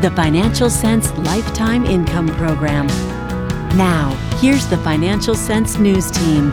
the Financial Sense Lifetime Income Program. Now, here's the Financial Sense News Team.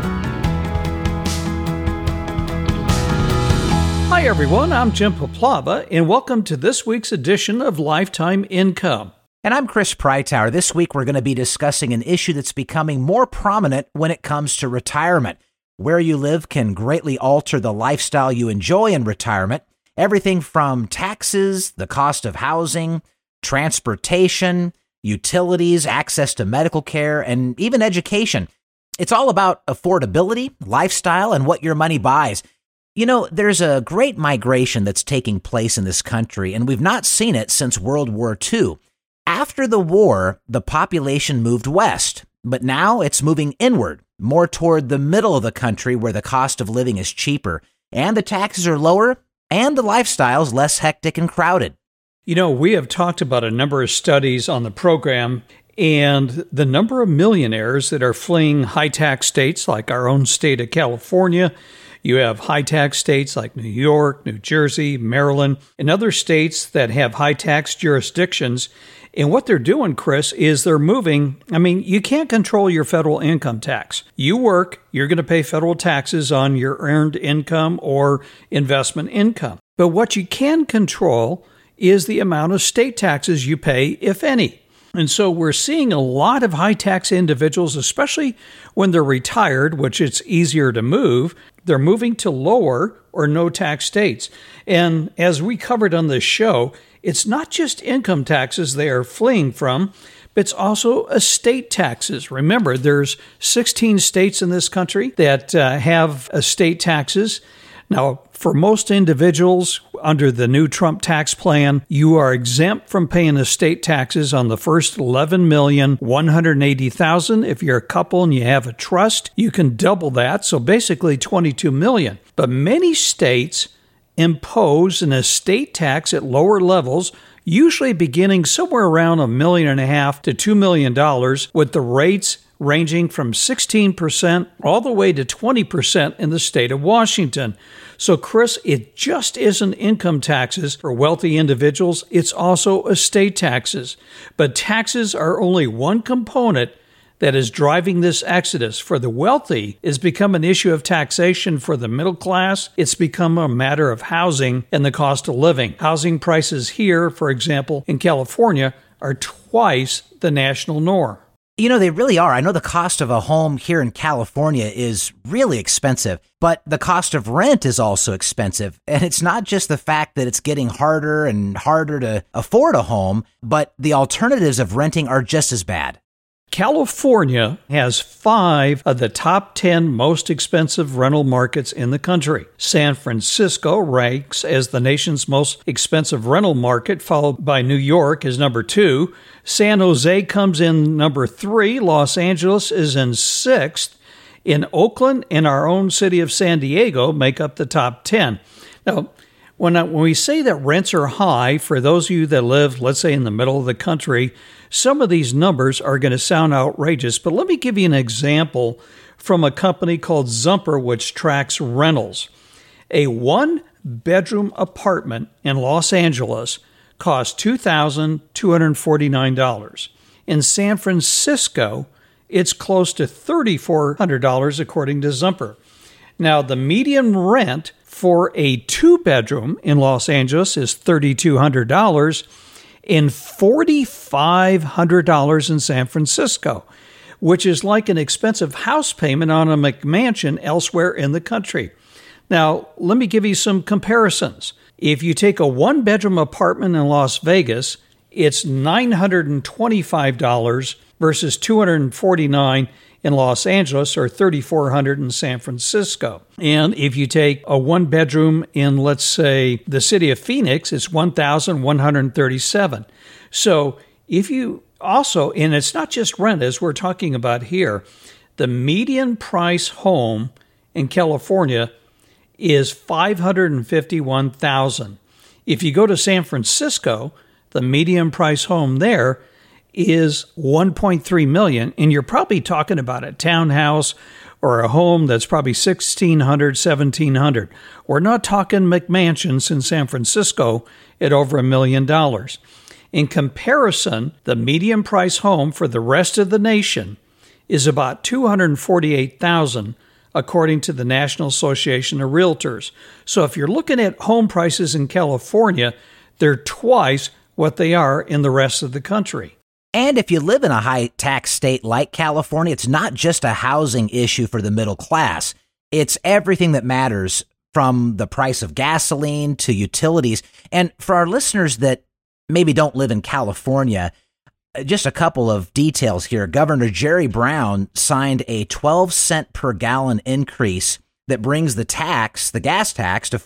Hi everyone, I'm Jim Poplava, and welcome to this week's edition of Lifetime Income. And I'm Chris Preitower. This week we're going to be discussing an issue that's becoming more prominent when it comes to retirement. Where you live can greatly alter the lifestyle you enjoy in retirement. Everything from taxes, the cost of housing, transportation, utilities, access to medical care, and even education. It's all about affordability, lifestyle, and what your money buys. You know, there's a great migration that's taking place in this country, and we've not seen it since World War II. After the war, the population moved west, but now it's moving inward, more toward the middle of the country where the cost of living is cheaper, and the taxes are lower, and the lifestyle's less hectic and crowded. You know, we have talked about a number of studies on the program, and the number of millionaires that are fleeing high-tax states like our own state of California. You have high-tax states like New York, New Jersey, Maryland, and other states that have high-tax jurisdictions. And what they're doing, Chris, is they're moving. I mean, you can't control your federal income tax. You work, you're going to pay federal taxes on your earned income or investment income. But what you can control is the amount of state taxes you pay, if any. And so we're seeing a lot of high-tax individuals, especially when they're retired, which it's easier to move, they're moving to lower or no-tax states. And as we covered on this show, it's not just income taxes they are fleeing from, but it's also estate taxes. Remember, there's 16 states in this country that have estate taxes. Now, for most individuals under the new Trump tax plan, you are exempt from paying estate taxes on the first $11,180,000. If you're a couple and you have a trust, you can double that, so basically $22 million. But many states impose an estate tax at lower levels, usually beginning somewhere around $1.5 million to $2 million, with the rates ranging from 16% all the way to 20% in the state of Washington. So, Chris, it just isn't income taxes for wealthy individuals, it's also estate taxes. But taxes are only one component that is driving this exodus. For the wealthy, it's become an issue of taxation. For the middle class, it's become a matter of housing and the cost of living. Housing prices here, for example, in California, are twice the national norm. You know, they really are. I know the cost of a home here in California is really expensive, but the cost of rent is also expensive. And it's not just the fact that it's getting harder and harder to afford a home, but the alternatives of renting are just as bad. California has 5 of the top 10 most expensive rental markets in the country. San Francisco ranks as the nation's most expensive rental market, followed by New York as number 2. San Jose comes in number 3. Los Angeles is in 6th. In Oakland and our own city of San Diego make up the top 10. Now, when we say that rents are high, for those of you that live, let's say, in the middle of the country, some of these numbers are going to sound outrageous. But let me give you an example from a company called Zumper, which tracks rentals. A one-bedroom apartment in Los Angeles costs $2,249. In San Francisco, it's close to $3,400, according to Zumper. Now, the median rent for a 2-bedroom in Los Angeles is $3,200 and $4,500 in San Francisco, which is like an expensive house payment on a McMansion elsewhere in the country. Now, let me give you some comparisons. If you take a 1-bedroom apartment in Las Vegas, it's $925 versus $249 in Los Angeles, or $3,400 in San Francisco. And if you take a 1-bedroom in, let's say, the city of Phoenix, it's $1,137. So if you also, and it's not just rent as we're talking about here, the median price home in California is $551,000. If you go to San Francisco, the median price home there is $1.3 million, and you're probably talking about a townhouse or a home that's probably $1,600, $1,700. We're not talking McMansions in San Francisco at over $1 million. In comparison, the median price home for the rest of the nation is about $248,000, according to the National Association of Realtors. So if you're looking at home prices in California, they're twice what they are in the rest of the country. And if you live in a high-tax state like California, it's not just a housing issue for the middle class. It's everything that matters, from the price of gasoline to utilities. And for our listeners that maybe don't live in California, just a couple of details here. Governor Jerry Brown signed a 12-cent per gallon increase that brings the gas tax to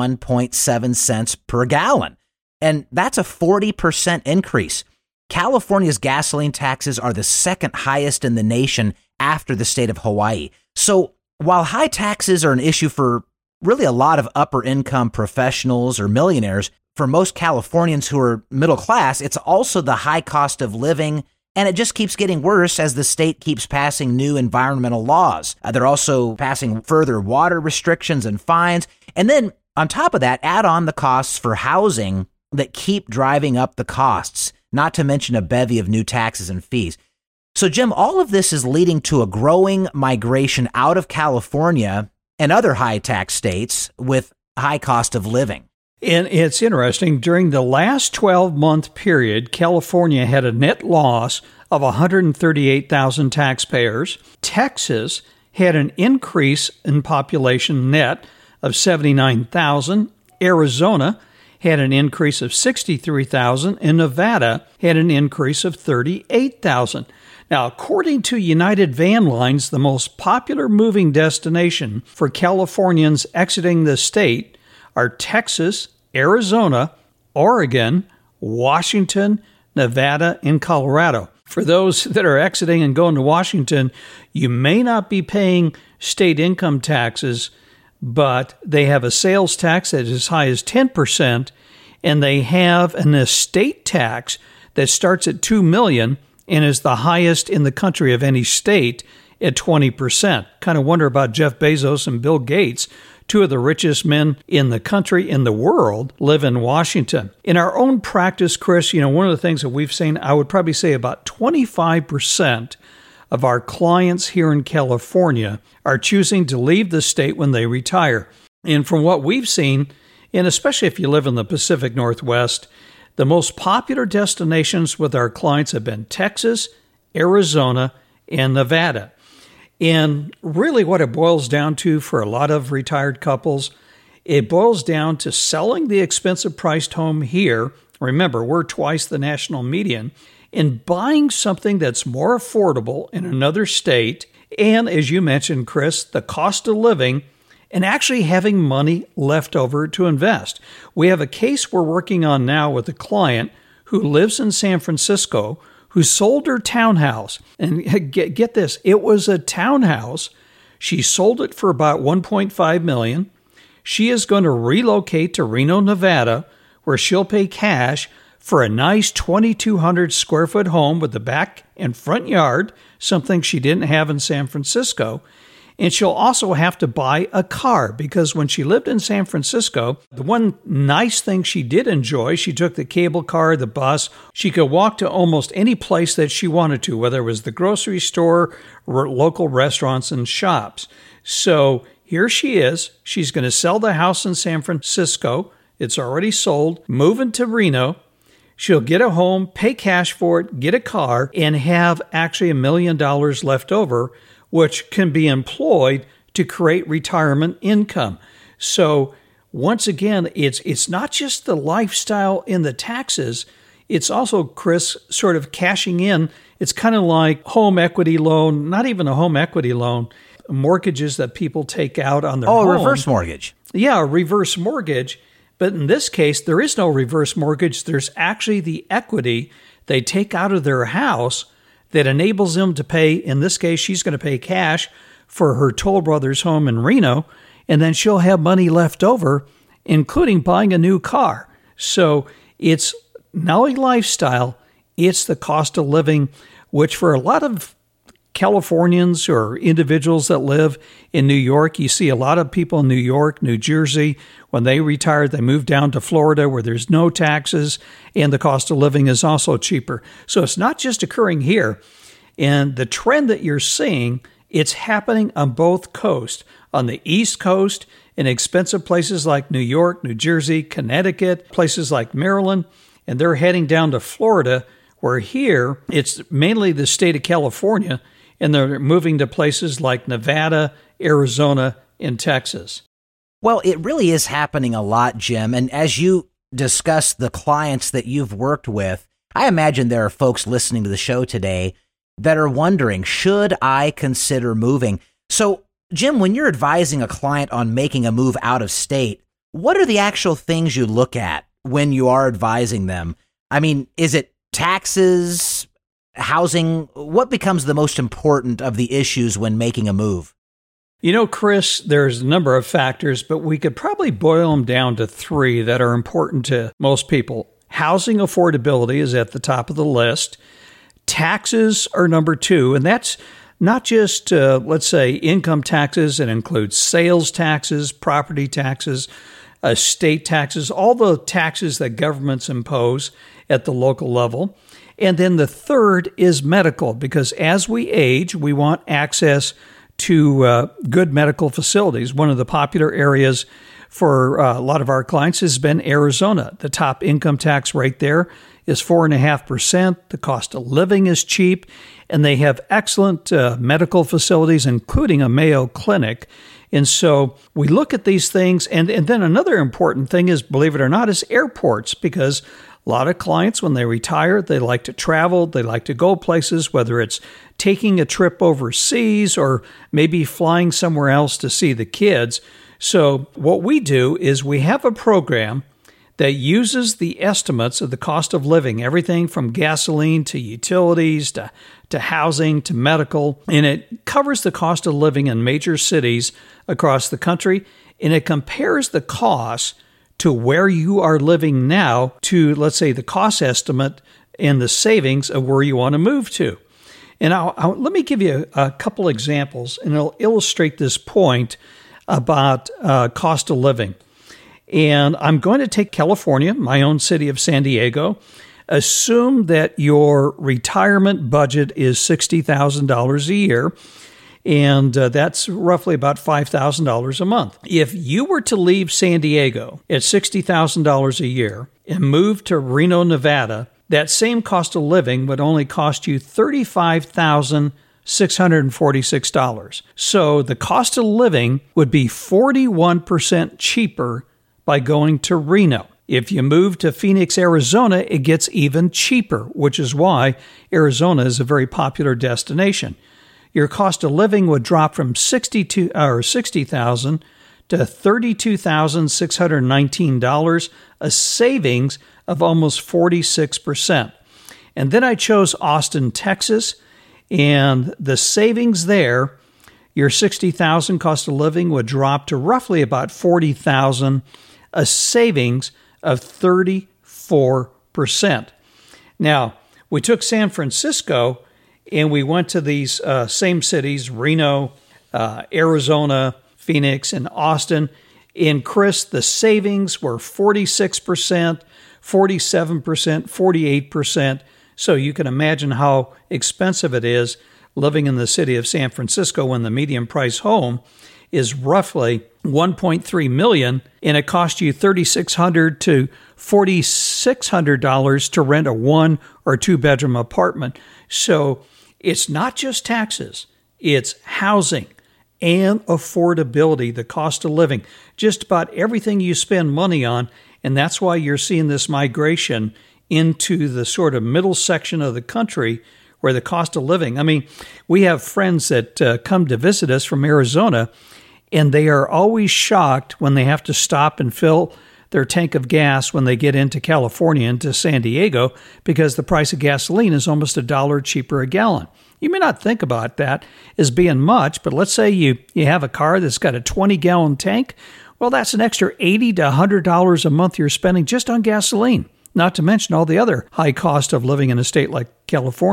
41.7 cents per gallon. And that's a 40% increase. California's gasoline taxes are the second highest in the nation after the state of Hawaii. So while high taxes are an issue for really a lot of upper income professionals or millionaires, for most Californians who are middle class, it's also the high cost of living, and it just keeps getting worse as the state keeps passing new environmental laws. They're also passing further water restrictions and fines. And then on top of that, add on the costs for housing that keep driving up the costs, not to mention a bevy of new taxes and fees. So, Jim, all of this is leading to a growing migration out of California and other high-tax states with high cost of living. And it's interesting, during the last 12-month period, California had a net loss of 138,000 taxpayers. Texas had an increase in population net of 79,000. Arizona had an increase of 63,000, and Nevada had an increase of 38,000. Now, according to United Van Lines, the most popular moving destination for Californians exiting the state are Texas, Arizona, Oregon, Washington, Nevada, and Colorado. For those that are exiting and going to Washington, you may not be paying state income taxes, but they have a sales tax that is as high as 10%, and they have an estate tax that starts at $2 million and is the highest in the country of any state at 20%. Kind of wonder about Jeff Bezos and Bill Gates. Two of the richest men in the country, in the world, live in Washington. In our own practice, Chris, one of the things that we've seen, I would probably say about 25% of our clients here in California are choosing to leave the state when they retire. And from what we've seen, and especially if you live in the Pacific Northwest, the most popular destinations with our clients have been Texas, Arizona, and Nevada. And really what it boils down to for a lot of retired couples, it boils down to selling the expensive priced home here. Remember, we're twice the national median, and buying something that's more affordable in another state. And as you mentioned, Chris, the cost of living and actually having money left over to invest. We have a case we're working on now with a client who lives in San Francisco who sold her townhouse. And get this, it was a townhouse. She sold it for about $1.5 million. She is going to relocate to Reno, Nevada, where she'll pay cash for a nice 2,200 square foot home with the back and front yard, something she didn't have in San Francisco. And she'll also have to buy a car because when she lived in San Francisco, the one nice thing she did enjoy, she took the cable car, the bus. She could walk to almost any place that she wanted to, whether it was the grocery store, or local restaurants and shops. So here she is. She's going to sell the house in San Francisco. It's already sold, move into Reno. She'll get a home, pay cash for it, get a car, and have actually $1 million left over, which can be employed to create retirement income. So once again, it's not just the lifestyle in the taxes. It's also, Chris, sort of cashing in. It's kind of like home equity loan, not even a home equity loan, mortgages that people take out on their home. Oh, a reverse mortgage. Yeah, a reverse mortgage. But in this case, there is no reverse mortgage. There's actually the equity they take out of their house that enables them to pay. In this case, she's going to pay cash for her Toll Brothers home in Reno, and then she'll have money left over, including buying a new car. So it's not only lifestyle, it's the cost of living, which for a lot of Californians or individuals that live in New York, you see a lot of people in New York, New Jersey, when they retire, they move down to Florida where there's no taxes and the cost of living is also cheaper. So it's not just occurring here. And the trend that you're seeing, it's happening on both coasts. On the East Coast, in expensive places like New York, New Jersey, Connecticut, places like Maryland, and they're heading down to Florida, where here it's mainly the state of California, and they're moving to places like Nevada, Arizona, and Texas. Well, it really is happening a lot, Jim. And as you discuss the clients that you've worked with, I imagine there are folks listening to the show today that are wondering, should I consider moving? So, Jim, when you're advising a client on making a move out of state, what are the actual things you look at when you are advising them? I mean, is it taxes, housing? What becomes the most important of the issues when making a move? You know, Chris, there's a number of factors, but we could probably boil them down to three that are important to most people. Housing affordability is at the top of the list. Taxes are number two, and that's not just, let's say, income taxes. It includes sales taxes, property taxes, estate taxes, all the taxes that governments impose at the local level. And then the third is medical, because as we age, we want access to good medical facilities. One of the popular areas for a lot of our clients has been Arizona. The top income tax rate there is 4.5%. The cost of living is cheap, and they have excellent medical facilities, including a Mayo Clinic. And so we look at these things, and then another important thing is, believe it or not, is airports, because a lot of clients, when they retire, they like to travel, they like to go places, whether it's taking a trip overseas or maybe flying somewhere else to see the kids. So what we do is we have a program that uses the estimates of the cost of living, everything from gasoline to utilities to housing to medical, and it covers the cost of living in major cities across the country, and it compares the cost to where you are living now to, let's say, the cost estimate and the savings of where you want to move to. And let me give you a couple examples, and it'll illustrate this point about cost of living. And I'm going to take California, my own city of San Diego. Assume that your retirement budget is $60,000 a year, and that's roughly about $5,000 a month. If you were to leave San Diego at $60,000 a year and move to Reno, Nevada, that same cost of living would only cost you $35,646. So the cost of living would be 41% cheaper by going to Reno. If you move to Phoenix, Arizona, it gets even cheaper, which is why Arizona is a very popular destination. Your cost of living would drop from $60,000 to $32,619, a savings of almost 46%. And then I chose Austin, Texas, and the savings there, your $60,000 cost of living would drop to roughly about $40,000, a savings of 34%. Now, we took San Francisco and we went to these same cities, Reno, Arizona, Phoenix, and Austin. And Chris, the savings were 46%, 47%, 48%. So you can imagine how expensive it is living in the city of San Francisco when the median price home is roughly $1.3 million, and it costs you $3,600 to $4,600 to rent a 1 or 2 bedroom apartment. So it's not just taxes, it's housing and affordability, the cost of living, just about everything you spend money on. And that's why you're seeing this migration into the sort of middle section of the country where the cost of living, I mean, we have friends that come to visit us from Arizona, and they are always shocked when they have to stop and fill their tank of gas when they get into California, into San Diego, because the price of gasoline is almost $1 cheaper a gallon. You may not think about that as being much, but let's say you have a car that's got a 20-gallon tank. Well, that's an extra $80 to $100 a month you're spending just on gasoline, not to mention all the other high cost of living in a state like California.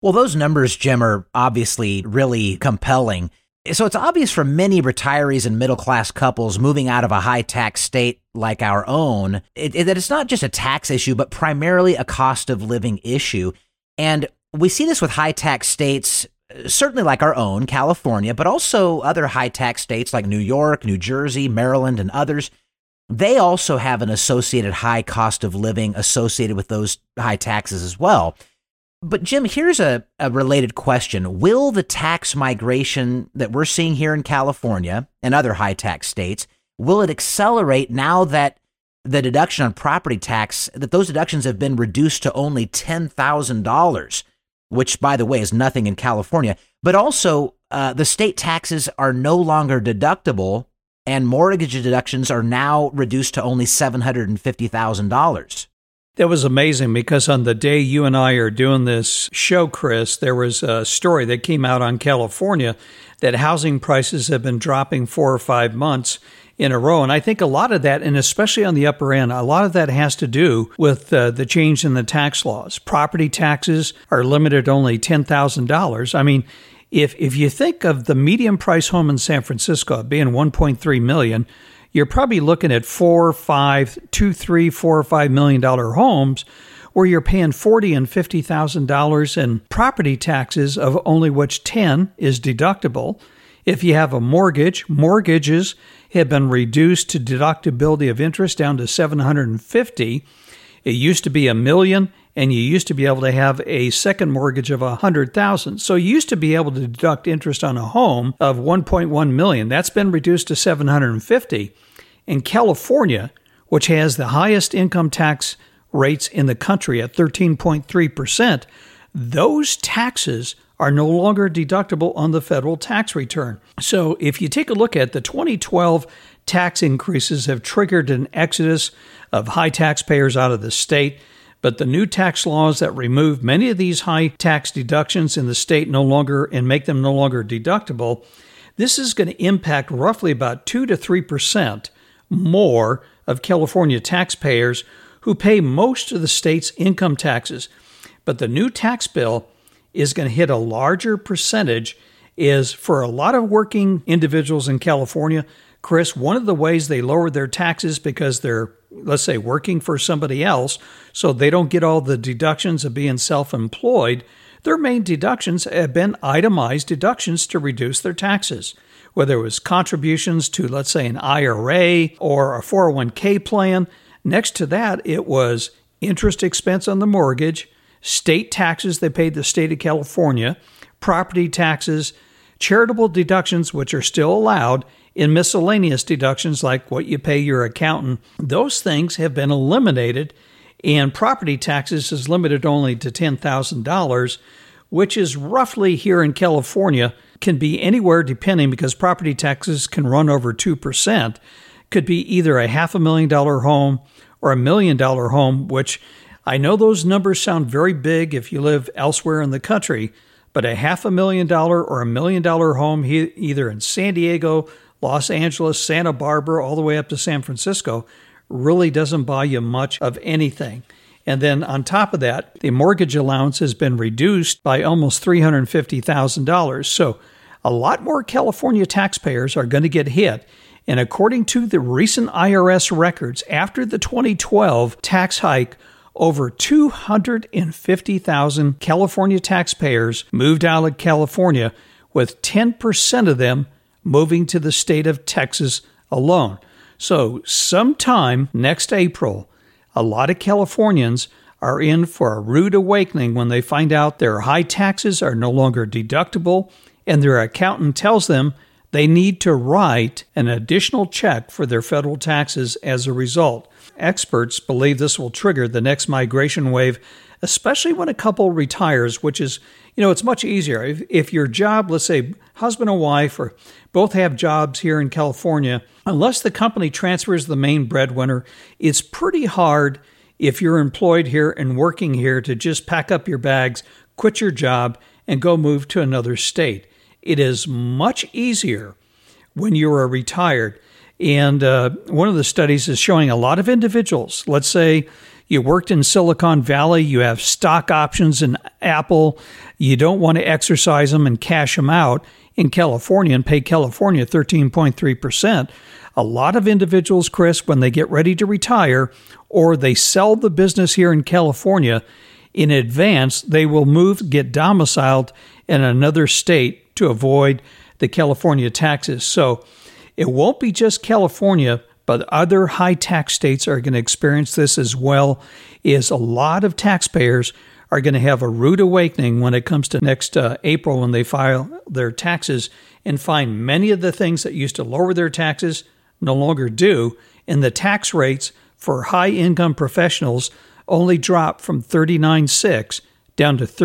Well, those numbers, Jim, are obviously really compelling. So it's obvious for many retirees and middle-class couples moving out of a high-tax state like our own that it's not just a tax issue, but primarily a cost of living issue. And we see this with high-tax states, certainly like our own, California, but also other high-tax states like New York, New Jersey, Maryland, and others. They also have an associated high cost of living associated with those high taxes as well. But Jim, here's a related question. Will the tax migration that we're seeing here in California and other high tax states, will it accelerate now that the deduction on property tax, that those deductions have been reduced to only $10,000, which, by the way, is nothing in California, but also the state taxes are no longer deductible and mortgage deductions are now reduced to only $750,000. That was amazing because on the day you and I are doing this show, Chris, there was a story that came out on California that housing prices have been dropping 4 or 5 months in a row. And I think a lot of that, and especially on the upper end, a lot of that has to do with the change in the tax laws. Property taxes are limited to only $10,000. I mean, if you think of the median price home in San Francisco being $1.3 million, you're probably looking at $4 or $5 million homes where you're paying $40,000 and $50,000 in property taxes, of only which $10,000 is deductible. If you have a mortgage, mortgages have been reduced to deductibility of interest down to $750,000. It used to be $1 million, and you used to be able to have a second mortgage of $100,000. So you used to be able to deduct interest on a home of $1.1 million. That's been reduced to $750,000. In California, which has the highest income tax rates in the country at 13.3%, those taxes are no longer deductible on the federal tax return. So if you take a look at the 2012 tax increases have triggered an exodus of high taxpayers out of the state, but the new tax laws that remove many of these high tax deductions in the state and make them no longer deductible, this is going to impact roughly about 2 to 3% more of California taxpayers who pay most of the state's income taxes. But the new tax bill is going to hit a larger percentage. Is for a lot of working individuals in California, Chris, one of the ways they lowered their taxes because they're, let's say, working for somebody else, so they don't get all the deductions of being self-employed, their main deductions have been itemized deductions to reduce their taxes. Whether it was contributions to, let's say, an IRA or a 401k plan. Next to that, it was interest expense on the mortgage, state taxes they paid the state of California, property taxes, charitable deductions, which are still allowed, in miscellaneous deductions like what you pay your accountant. Those things have been eliminated, and property taxes is limited only to $10,000, which is roughly here in California, can be anywhere depending, because property taxes can run over 2%, could be either a $500,000 home or $1 million home, which I know those numbers sound very big if you live elsewhere in the country, but a $500,000 or $1 million home either in San Diego, Los Angeles, Santa Barbara, all the way up to San Francisco really doesn't buy you much of anything. And then on top of that, the mortgage allowance has been reduced by almost $350,000. So a lot more California taxpayers are going to get hit. And according to the recent IRS records, after the 2012 tax hike, over 250,000 California taxpayers moved out of California, with 10% of them moving to the state of Texas alone. So sometime next April, a lot of Californians are in for a rude awakening when they find out their high taxes are no longer deductible and their accountant tells them they need to write an additional check for their federal taxes as a result. Experts believe this will trigger the next migration wave, especially when a couple retires, which is, it's much easier. If your job, let's say husband and wife, or both have jobs here in California, unless the company transfers the main breadwinner, it's pretty hard if you're employed here and working here to just pack up your bags, quit your job, and go move to another state. It is much easier when you are retired. And one of the studies is showing a lot of individuals, let's say you worked in Silicon Valley, you have stock options in Apple, you don't want to exercise them and cash them out in California and pay California 13.3%. A lot of individuals, Chris, when they get ready to retire or they sell the business here in California, in advance, they will move, get domiciled in another state to avoid the California taxes. So it won't be just California, but other high tax states are going to experience this as well. Is a lot of taxpayers are going to have a rude awakening when it comes to next April when they file their taxes and find many of the things that used to lower their taxes no longer do, and the tax rates for high-income professionals only dropped from 39.6 down to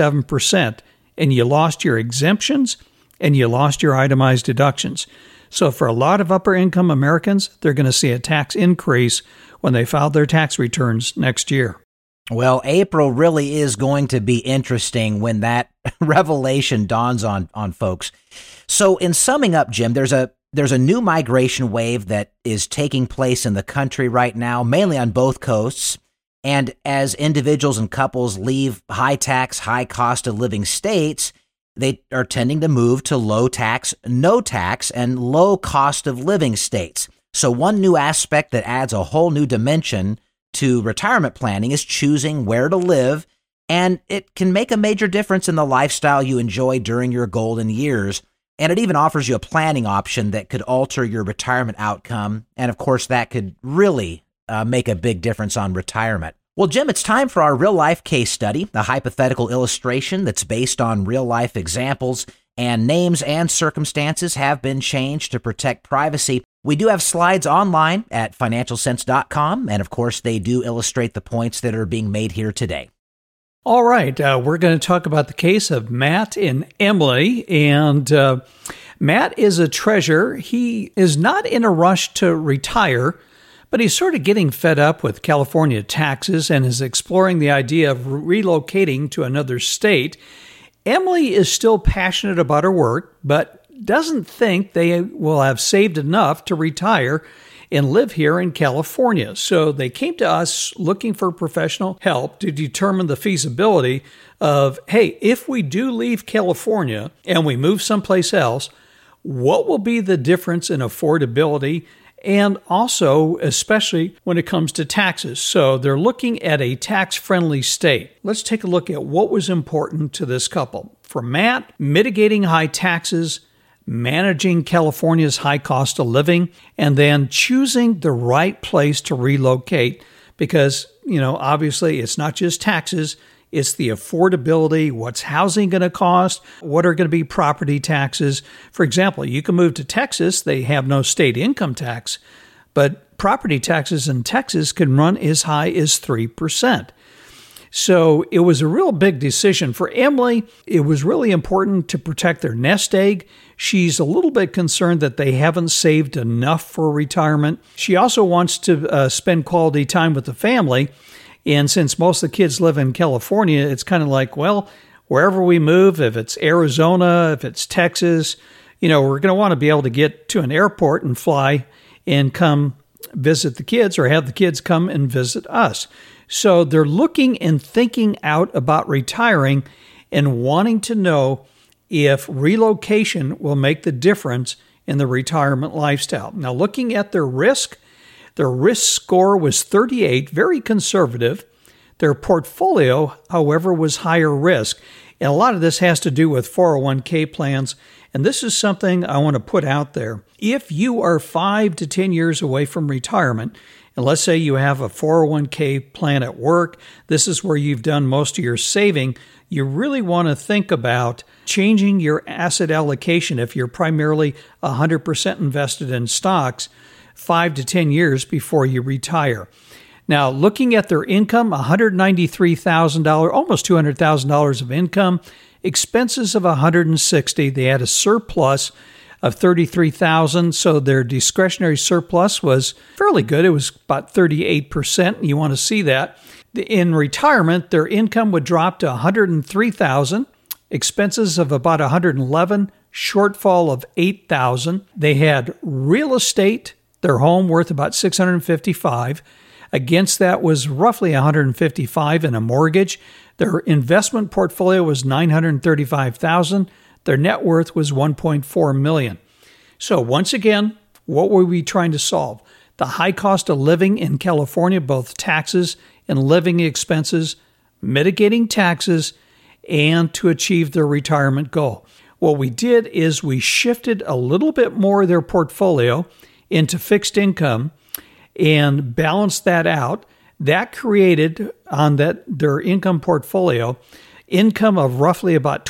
37%, and you lost your exemptions and you lost your itemized deductions. So for a lot of upper-income Americans, they're going to see a tax increase when they file their tax returns next year. Well, April really is going to be interesting when that revelation dawns on folks. So in summing up, Jim, there's a new migration wave that is taking place in the country right now, mainly on both coasts. And as individuals and couples leave high tax, high cost of living states, they are tending to move to low tax, no tax, and low cost of living states. So one new aspect that adds a whole new dimension to retirement planning is choosing where to live, and it can make a major difference in the lifestyle you enjoy during your golden years. And it even offers you a planning option that could alter your retirement outcome. And of course, that could really make a big difference on retirement. Well, Jim, it's time for our real-life case study, a hypothetical illustration that's based on real-life examples, and names and circumstances have been changed to protect privacy. We do have slides online at financialsense.com, and of course, they do illustrate the points that are being made here today. All right, we're going to talk about the case of Matt and Emily, and Matt is a treasurer. He is not in a rush to retire, but he's sort of getting fed up with California taxes and is exploring the idea of relocating to another state. Emily is still passionate about her work, but doesn't think they will have saved enough to retire and live here in California. So they came to us looking for professional help to determine the feasibility of, hey, if we do leave California and we move someplace else, what will be the difference in affordability and also especially when it comes to taxes. So they're looking at a tax-friendly state. Let's take a look at what was important to this couple. For Matt, mitigating high taxes, managing California's high cost of living, and then choosing the right place to relocate because, obviously it's not just taxes, it's the affordability, what's housing going to cost, what are going to be property taxes. For example, you can move to Texas, they have no state income tax, but property taxes in Texas can run as high as 3%. So it was a real big decision. For Emily, it was really important to protect their nest egg. She's a little bit concerned that they haven't saved enough for retirement. She also wants to spend quality time with the family. And since most of the kids live in California, it's kind of like, well, wherever we move, if it's Arizona, if it's Texas, we're going to want to be able to get to an airport and fly and come visit the kids or have the kids come and visit us. So they're looking and thinking out about retiring and wanting to know if relocation will make the difference in the retirement lifestyle. Now, looking at their risk score was 38, very conservative. Their portfolio, however, was higher risk. And a lot of this has to do with 401k plans. And this is something I want to put out there. If you are 5 to 10 years away from retirement, and let's say you have a 401k plan at work, this is where you've done most of your saving, you really want to think about changing your asset allocation if you're primarily 100% invested in stocks 5 to 10 years before you retire. Now, looking at their income, $193,000, almost $200,000 of income, expenses of $160,000. They had a surplus of $33,000, so their discretionary surplus was fairly good. It was about 38%. You want to see that. In retirement, their income would drop to $103,000, expenses of about $111,000, shortfall of $8,000. They had real estate, their home worth about $655,000, Against that was roughly $155,000 in a mortgage. Their investment portfolio was $935,000. Their net worth was $1.4 million. So once again, what were we trying to solve? The high cost of living in California, both taxes and living expenses, mitigating taxes, and to achieve their retirement goal. What we did is we shifted a little bit more of their portfolio into fixed income and balanced that out. That created on their income portfolio income of roughly about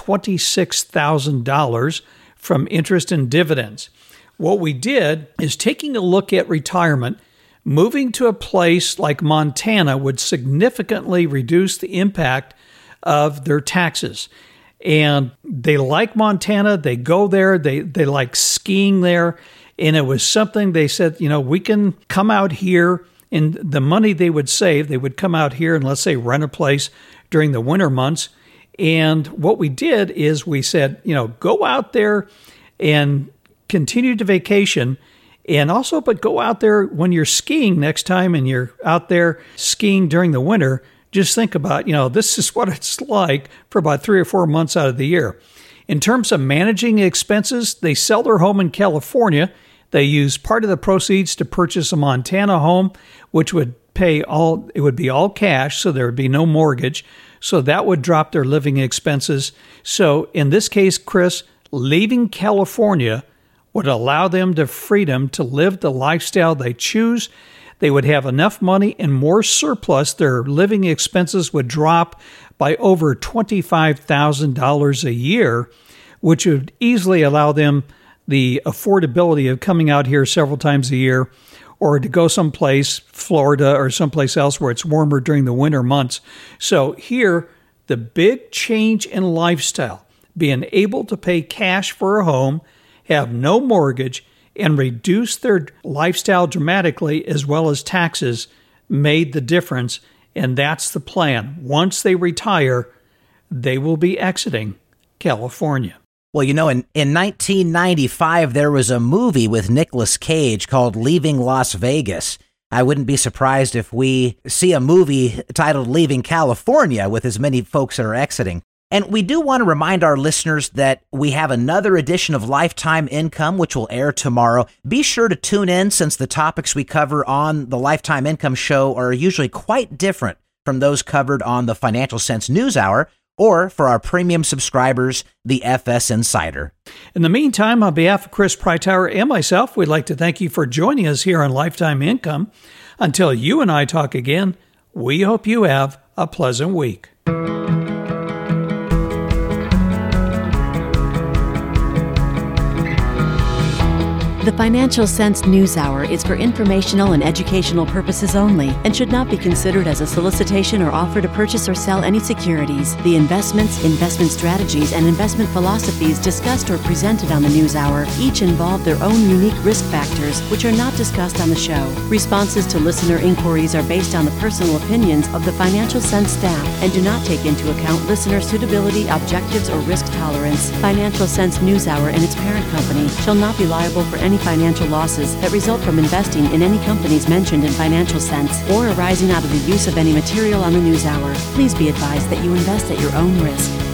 $26,000 from interest and dividends. What we did is taking a look at retirement, moving to a place like Montana would significantly reduce the impact of their taxes. And they like Montana. They go there. They like skiing there. And it was something they said, we can come out here, and the money they would save, they would come out here and let's say rent a place during the winter months. And what we did is we said, go out there and continue to vacation, and also, but go out there when you're skiing next time and you're out there skiing during the winter. Just think about, this is what it's like for about 3 or 4 months out of the year. In terms of managing expenses, they sell their home in California. They use part of the proceeds to purchase a Montana home, which would it would be all cash, so there would be no mortgage. So that would drop their living expenses. So in this case, Chris, leaving California would allow them the freedom to live the lifestyle they choose. They would have enough money and more surplus. Their living expenses would drop by over $25,000 a year, which would easily allow them the affordability of coming out here several times a year, or to go someplace, Florida or someplace else where it's warmer during the winter months. So here, the big change in lifestyle, being able to pay cash for a home, have no mortgage, and reduce their lifestyle dramatically as well as taxes, made the difference. And that's the plan. Once they retire, they will be exiting California. Well, in 1995, there was a movie with Nicolas Cage called Leaving Las Vegas. I wouldn't be surprised if we see a movie titled Leaving California with as many folks that are exiting. And we do want to remind our listeners that we have another edition of Lifetime Income, which will air tomorrow. Be sure to tune in, since the topics we cover on the Lifetime Income show are usually quite different from those covered on the Financial Sense News Hour, or for our premium subscribers, the FS Insider. In the meantime, on behalf of Chris Preitower and myself, we'd like to thank you for joining us here on Lifetime Income. Until you and I talk again, we hope you have a pleasant week. The Financial Sense News Hour is for informational and educational purposes only and should not be considered as a solicitation or offer to purchase or sell any securities. The investments, investment strategies, and investment philosophies discussed or presented on the News Hour each involve their own unique risk factors, which are not discussed on the show. Responses to listener inquiries are based on the personal opinions of the Financial Sense staff and do not take into account listener suitability, objectives, or risk tolerance. Financial Sense News Hour and its parent company shall not be liable for any financial losses that result from investing in any companies mentioned in Financial Sense or arising out of the use of any material on the News Hour. Please be advised that you invest at your own risk.